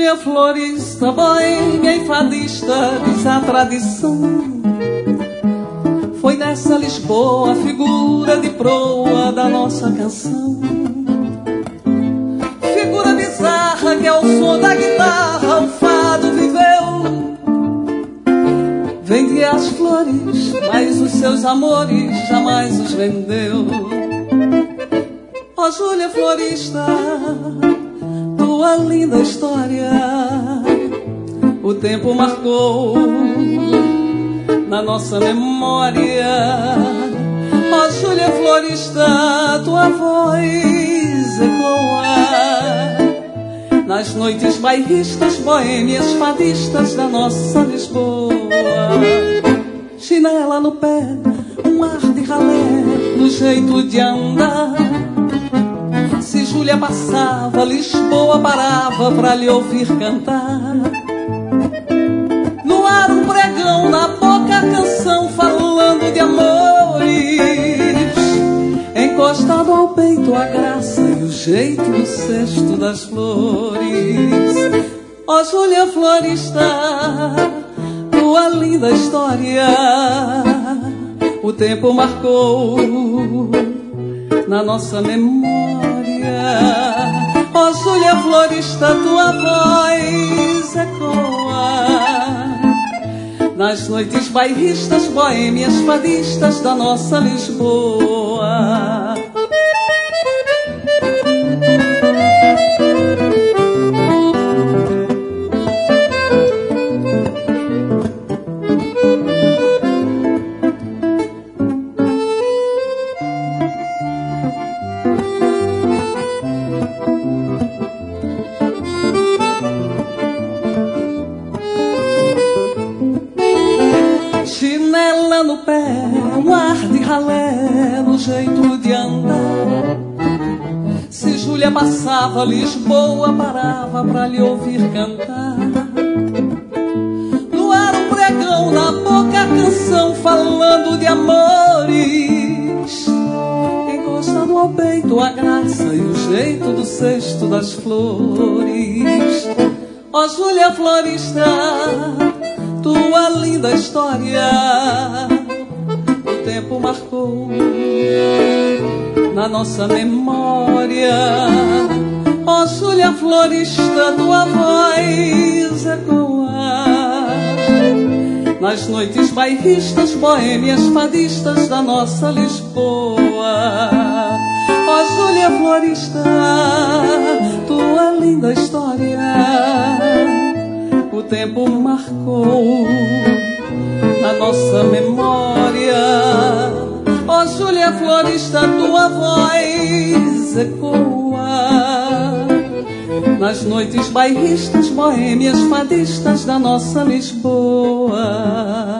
Júlia, florista, boêmia e fadista, diz a tradição. Foi nessa Lisboa a figura de proa da nossa canção. Figura bizarra que ao som da guitarra o fado viveu. Vendia as flores, mas os seus amores jamais os vendeu. Ó Júlia, florista, tua linda história o tempo marcou na nossa memória. Ó Júlia, florista, tua voz ecoa nas noites bairristas, boêmias, fadistas da nossa Lisboa. Chinela no pé, um ar de ralé no jeito de andar. Se Júlia passava, Lisboa parava pra lhe ouvir cantar. No ar um pregão, na boca a canção falando de amores. Encostado ao peito a graça e o jeito do cesto das flores. Ó Júlia, florista, tua linda história o tempo marcou na nossa memória. Ó Júlia, florista, tua voz ecoa nas noites bairristas, boêmias, fadistas da nossa Lisboa. Chinela no pé, um ar de ralé no jeito de andar. Se Júlia passava, Lisboa parava pra lhe ouvir cantar. No ar um pregão, na boca a canção falando de amores. Encostado ao peito a graça e o jeito do cesto das flores. Ó Júlia, florista, tua linda história o tempo marcou na nossa memória. Ó Júlia, florista, tua voz ecoa nas noites bairristas, boêmias, fadistas da nossa Lisboa. Ó Júlia, florista, tua linda história o tempo marcou na nossa memória. Ó Júlia, florista, tua voz ecoa nas noites bairristas, boêmias, fadistas da nossa Lisboa.